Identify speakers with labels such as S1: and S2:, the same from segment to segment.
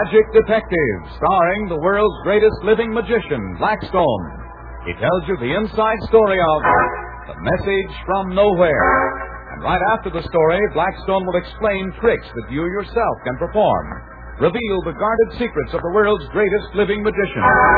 S1: Magic Detective, starring the world's greatest living magician, Blackstone. He tells you the inside story of The Message from Nowhere. And right after the story, Blackstone will explain tricks that you yourself can perform. Reveal the guarded secrets of the world's greatest living magician.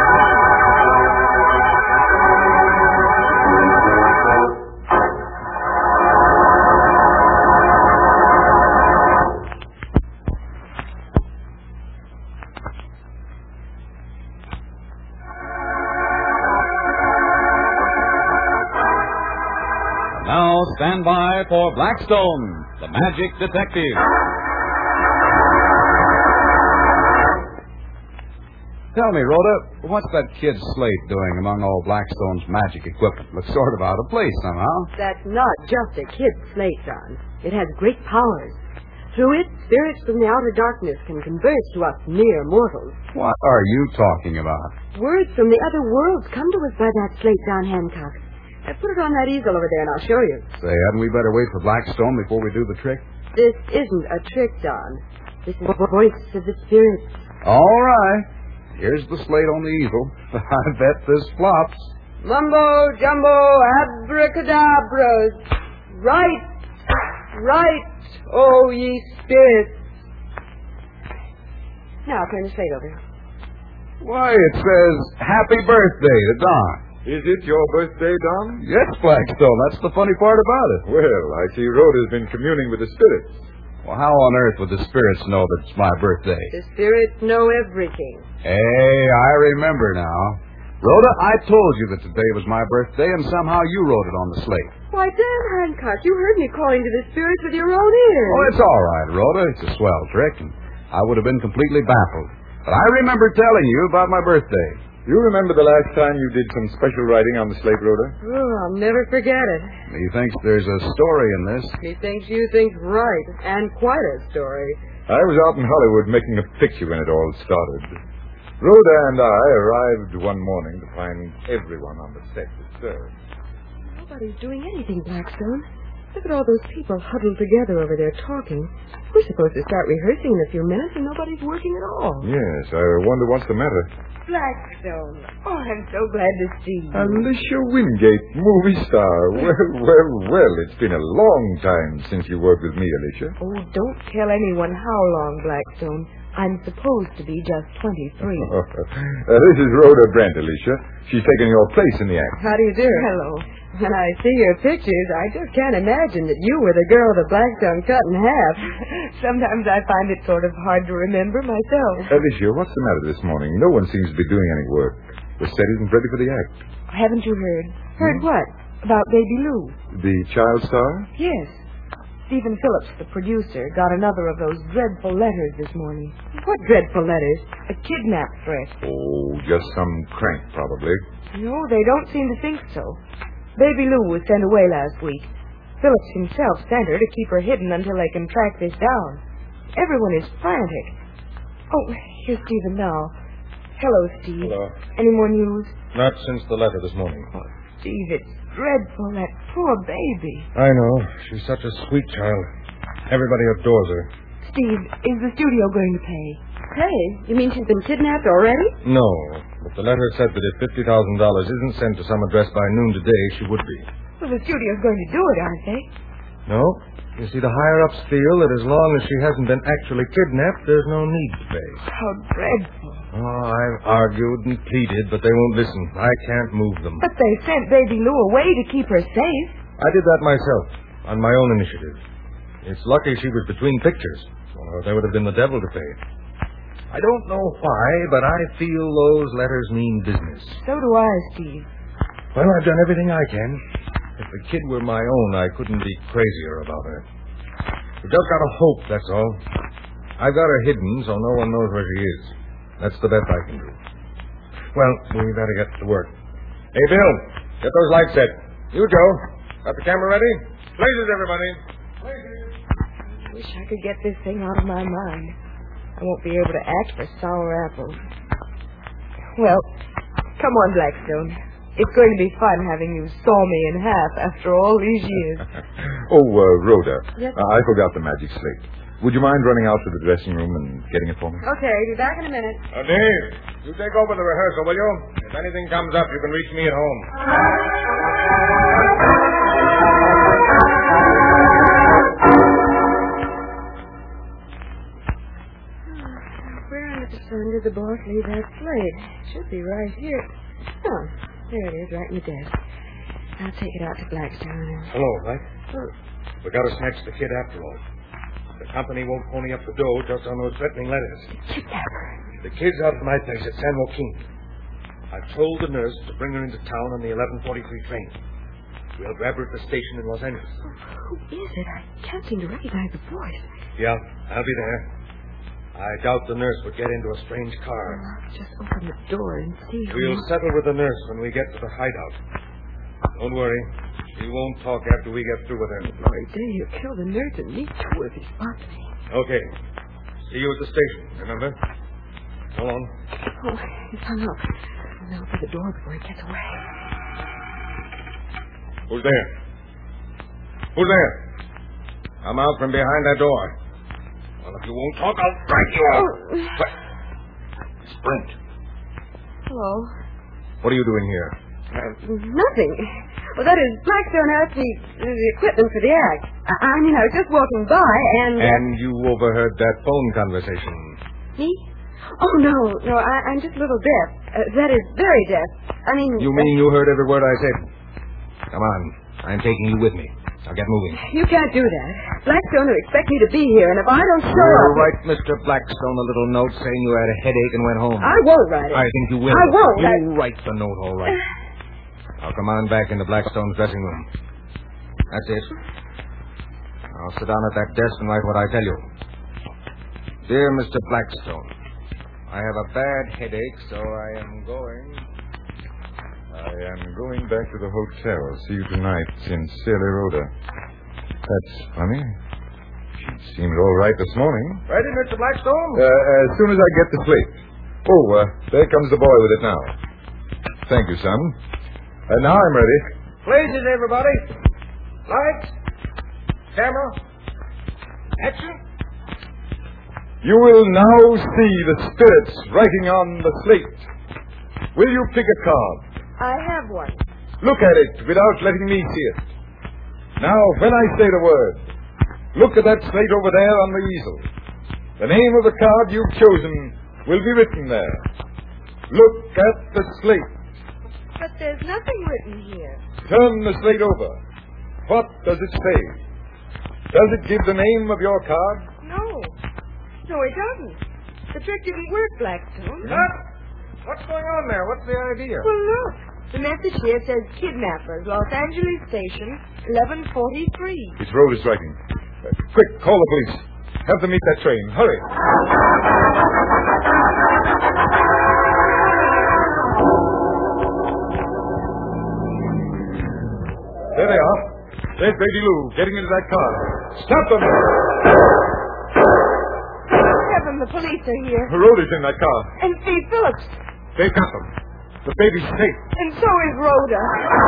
S1: Now stand by for Blackstone, the Magic Detective. Tell me, Rhoda, what's that kid Slate doing among all Blackstone's magic equipment? Looks sort of out of place somehow.
S2: That's not just a kid Slate, John. It has great powers. Through it, spirits from the outer darkness can converse to us mere mortals.
S1: What are you talking about?
S2: Words from the other worlds come to us by that Slate, John Hancock. Put it on that easel over there and I'll show you.
S1: Say, hadn't we better wait for Blackstone before we do the trick?
S2: This isn't a trick, John. This is the voice of the spirits.
S1: All right. Here's the slate on the easel. I bet this flops.
S2: Mumbo, jumbo, abracadabras. Right, oh ye spirits. Now turn the slate over.
S1: Why, it says, Happy Birthday to Don.
S3: Is it your birthday, Don?
S1: Yes, Blackstone. That's the funny part about it.
S3: Well, I see Rhoda's been communing with the spirits.
S1: Well, how on earth would the spirits know that it's my birthday?
S2: The spirits know everything.
S1: Hey, I remember now. Rhoda, I told you that today was my birthday, and somehow you wrote it on the slate.
S2: Why, Dan Hancock, you heard me calling to the spirits with your own ears.
S1: Oh, it's all right, Rhoda. It's a swell trick, and I would have been completely baffled. But I remember telling you about my birthday.
S3: You remember the last time you did some special writing on the slate, Rhoda?
S2: Oh, I'll never forget it.
S1: He thinks there's a story in this.
S2: He thinks you think right, and quite a story.
S3: I was out in Hollywood making a picture when it all started. Rhoda and I arrived one morning to find everyone on the set disturbed.
S2: Nobody's doing anything, Blackstone. Look at all those people huddled together over there talking. We're supposed to start rehearsing in a few minutes, and nobody's working at all.
S3: Yes, I wonder what's the matter.
S2: Blackstone. Oh, I'm so glad to see you.
S3: Alicia Wingate, movie star. Well, it's been a long time since you worked with me, Alicia.
S2: Oh, don't tell anyone how long, Blackstone. I'm supposed to be just 23.
S3: This is Rhoda Brent, Alicia. She's taking your place in the act.
S2: How do you do? Hello. When I see your pictures, I just can't imagine that you were the girl that Blackstone cut in half. Sometimes I find it sort of hard to remember myself.
S3: Alicia, what's the matter this morning? No one seems to be doing any work. The set isn't ready for the act.
S2: Haven't you heard? Heard what? About Baby Lou?
S3: The child star?
S2: Yes. Stephen Phillips, the producer, got another of those dreadful letters this morning. What dreadful letters? A kidnap threat.
S3: Oh, just some crank, probably.
S2: No, they don't seem to think so. Baby Lou was sent away last week. Phillips himself sent her to keep her hidden until they can track this down. Everyone is frantic. Oh, here's Stephen now. Hello, Steve.
S4: Hello.
S2: Any more news?
S4: Not since the letter this morning.
S2: Oh, Steve, it's dreadful, that poor baby.
S4: I know. She's such a sweet child. Everybody adores her.
S2: Steve, is the studio going to pay? Pay? You mean she's been kidnapped already?
S4: No, but the letter said that if $50,000 isn't sent to some address by noon today, she would be.
S2: Well, the studio's going to do it, aren't they?
S4: No. You see, the higher-ups feel that as long as she hasn't been actually kidnapped, there's no need to pay.
S2: How dreadful.
S4: Oh, I've argued and pleaded, but they won't listen. I can't move them.
S2: But they sent Baby Lou away to keep her safe.
S4: I did that myself, on my own initiative. It's lucky she was between pictures, or there would have been the devil to pay. I don't know why, but I feel those letters mean business.
S2: So do I, Steve.
S4: Well, I've done everything I can. If the kid were my own, I couldn't be crazier about her. We just gotta hope, that's all. I've got her hidden, so no one knows where she is. That's the best I can do. Well, we better get to work. Hey, Bill, get those lights set. You, Joe, got the camera ready? Blazes, everybody. Blazes.
S2: I wish I could get this thing out of my mind. I won't be able to act for sour apples. Well, come on, Blackstone. It's going to be fun having you saw me in half after all these years.
S3: Oh, Rhoda.
S2: Yes?
S3: I forgot the magic slate. Would you mind running out to the dressing room and getting it for me?
S2: Okay, be back in a minute.
S4: Dave, you take over the rehearsal, will you? If anything comes up, you can reach me at home.
S2: Where under the sun did the boss leave that slate? Should be right here. Oh, there it is, right in the desk. I'll take it out to Blackstone.
S4: Hello, Black.
S2: Oh,
S4: We got to snatch the kid after all. The company won't pony up the dough just on those threatening letters. The kid's out at my place at San Joaquin. I've told the nurse to bring her into town on the 11:43 train. We'll grab her at the station in Los Angeles.
S2: who is it? I can't seem to recognize the voice.
S4: Yeah, I'll be there. I doubt the nurse would get into a strange car.
S2: I'll just open the door and see who...
S4: We'll settle with the nurse when we get to the hideout. Don't worry. She won't talk after we get through with her.
S2: Glory day, he'll kill the nurse and me too if he spots me.
S4: Okay. See you at the station, remember? So long.
S2: Oh, he's hung up. I'll now open the door before he gets away.
S4: Who's there? Who's there? Come out from behind that door. Well, if you won't talk, I'll drag you out. What? Sprint.
S2: Hello.
S4: What are you doing here?
S2: Nothing. Well, that is, Blackstone asked me the equipment for the act. I mean, I was just walking by and...
S4: And you overheard that phone conversation.
S2: Me? Oh, no. I'm just a little deaf. That is, very deaf. I mean...
S4: You mean you heard every word I said? Come on. I'm taking you with me. Now get moving.
S2: You can't do that. Blackstone will expect me to be here, and if I don't show
S4: You'll
S2: up...
S4: write Mr. Blackstone a little note saying you had a headache and went home.
S2: I won't write it.
S4: I think you will.
S2: I won't.
S4: You write the note, all right. Now come on back into Blackstone's dressing room. That's it. I'll sit down at that desk and write what I tell you. Dear Mr. Blackstone, I have a bad headache, so I am
S3: going back to the hotel. See you tonight. Sincerely, Rhoda. That's funny. She seemed all right this morning.
S4: Ready, Mr. Blackstone?
S3: As soon as I get the slate. Oh, there comes the boy with it now. Thank you, son. Now I'm ready.
S4: Places, everybody. Lights. Camera. Action.
S3: You will now see the spirits writing on the slate. Will you pick a card?
S2: I have one.
S3: Look at it without letting me see it. Now, when I say the word, look at that slate over there on the easel. The name of the card you've chosen will be written there. Look at the slate.
S2: But there's nothing written here.
S3: Turn the slate over. What does it say? Does it give the name of your card?
S2: No. No, it doesn't. The trick didn't work, Blackstone.
S4: Huh? What's going on there? What's the idea?
S2: Well, look. The message here says kidnappers, Los Angeles Station, 11:43.
S3: It's Rhoda's writing. Quick, call the police. Have them meet that train. Hurry. There they are. There's Baby Lou getting into that car. Stop them!
S2: Heaven, the police are here.
S3: Rhoda's in that car.
S2: And Steve Phillips.
S3: They've got them. The baby's safe.
S2: And so is Rhoda.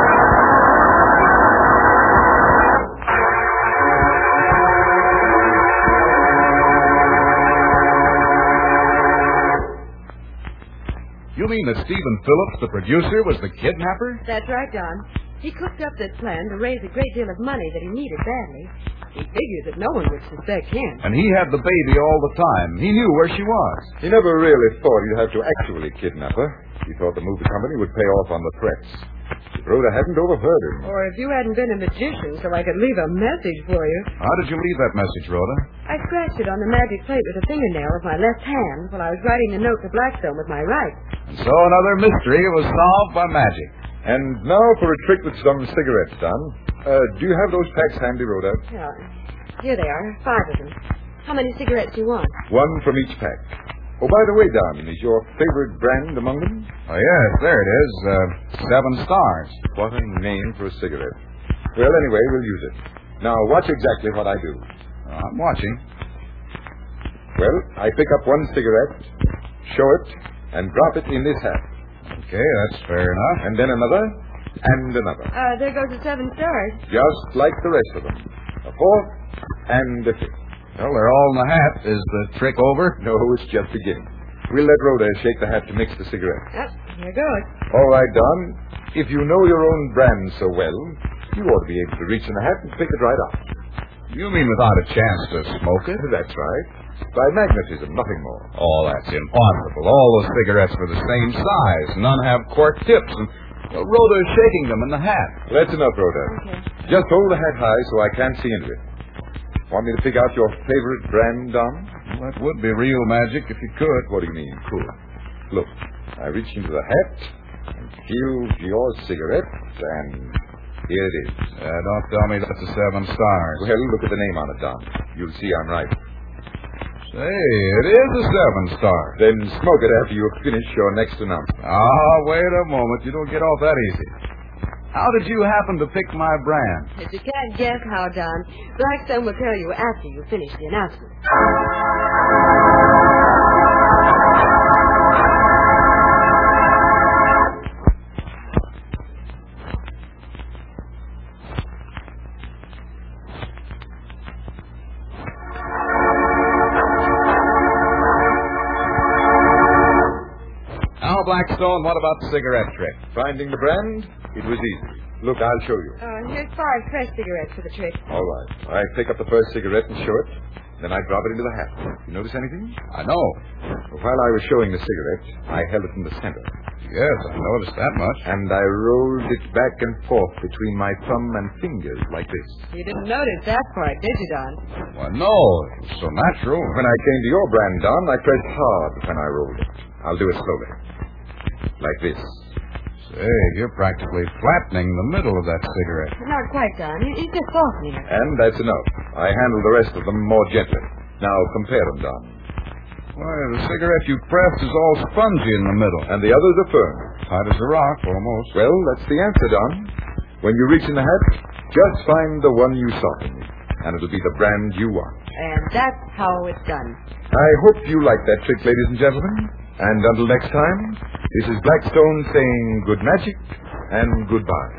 S1: You mean that Stephen Phillips, the producer, was the kidnapper?
S2: That's right, Don. He cooked up this plan to raise a great deal of money that he needed badly. He figured that no one would suspect him.
S1: And he had the baby all the time. He knew where she was.
S3: He never really thought he'd have to actually kidnap her. He thought the movie company would pay off on the threats. If Rhoda hadn't overheard him.
S2: Or if you hadn't been a magician so I could leave a message for you.
S1: How did you leave that message, Rhoda?
S2: I scratched it on the magic plate with a fingernail of my left hand while I was writing the note to Blackstone with my right.
S1: And so another mystery was solved by magic.
S3: And now for a trick with some cigarettes, Don. Do you have those packs handy, Rhoda?
S2: Yeah. Here they are, 5 of them. How many cigarettes do you want?
S3: One from each pack. Oh, by the way, Don, is your favorite brand among them?
S1: Oh, yes, there it is. 7 stars.
S3: What a name for a cigarette. Well, anyway, we'll use it. Now, watch exactly what I do.
S1: I'm watching.
S3: Well, I pick up one cigarette, show it, and drop it in this hat.
S1: Okay, that's fair enough.
S3: And then another, and another.
S2: There goes the 7 stars.
S3: Just like the rest of them. A fourth, and a fifth.
S1: Well, they're all in the hat. Is the trick over?
S3: No, it's just beginning. We'll let Rhoda shake the hat to mix the cigarette.
S2: Yep, here goes.
S3: All right, Don. If you know your own brand so well, you ought to be able to reach in the hat and pick it right out.
S1: You mean without a chance to smoke it?
S3: That's right. By magnetism, nothing more.
S1: Oh, that's impossible. All those cigarettes are the same size. None have cork tips, and Rhoda's shaking them in the hat.
S3: That's enough, Rhoda.
S2: Okay.
S3: Just hold the hat high so I can't see into it. Want me to pick out your favorite brand, Don?
S1: Well, that would be real magic if you could.
S3: What do you mean, cool? Look, I reach into the hat and feel your cigarette, and here it is.
S1: Don't tell me that's a 7 stars.
S3: Well, look at the name on it, Don. You'll see I'm right.
S1: Say, it is a 7 star.
S3: Then smoke it after you finish your next announcement.
S1: Wait a moment. You don't get off that easy. How did you happen to pick my brand?
S5: If you can't guess how, Don, Blackstone will tell you after you finish the announcement.
S1: Now, Blackstone, what about the cigarette trick?
S3: Finding the brand? It was easy. Look, I'll show you.
S2: Here's 5 fresh cigarettes for the trick.
S3: All right. I pick up the first cigarette and show it. Then I drop it into the hat. You notice anything?
S1: I know.
S3: While I was showing the cigarette, I held it in the center.
S1: Yes, I noticed that much.
S3: And I rolled it back and forth between my thumb and fingers like this.
S5: You didn't notice that part, did you, Don?
S1: Well, no. It was so natural.
S3: When I came to your brand, Don, I pressed hard when I rolled it. I'll do it slowly. Like this.
S1: Say, you're practically flattening the middle of that cigarette.
S5: Not quite, Don. He's just softening it.
S3: And that's enough. I handle the rest of them more gently. Now compare them, Don.
S1: Why, the cigarette you pressed is all spongy in the middle.
S3: And the others are firm.
S1: Tight as a rock, almost.
S3: Well, that's the answer, Don. When you reach in the hat, just find the one you soften. And it'll be the brand you want.
S5: And that's how it's done.
S3: I hope you like that trick, ladies and gentlemen. And until next time, this is Blackstone saying good magic and goodbye.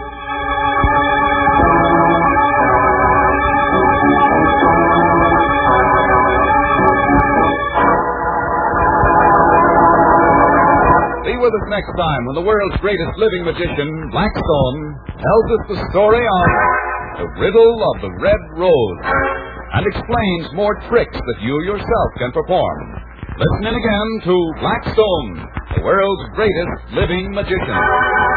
S1: Be with us next time when the world's greatest living magician, Blackstone, tells us the story of the riddle of the red rose and explains more tricks that you yourself can perform. Listen in again to Blackstone, the world's greatest living magician.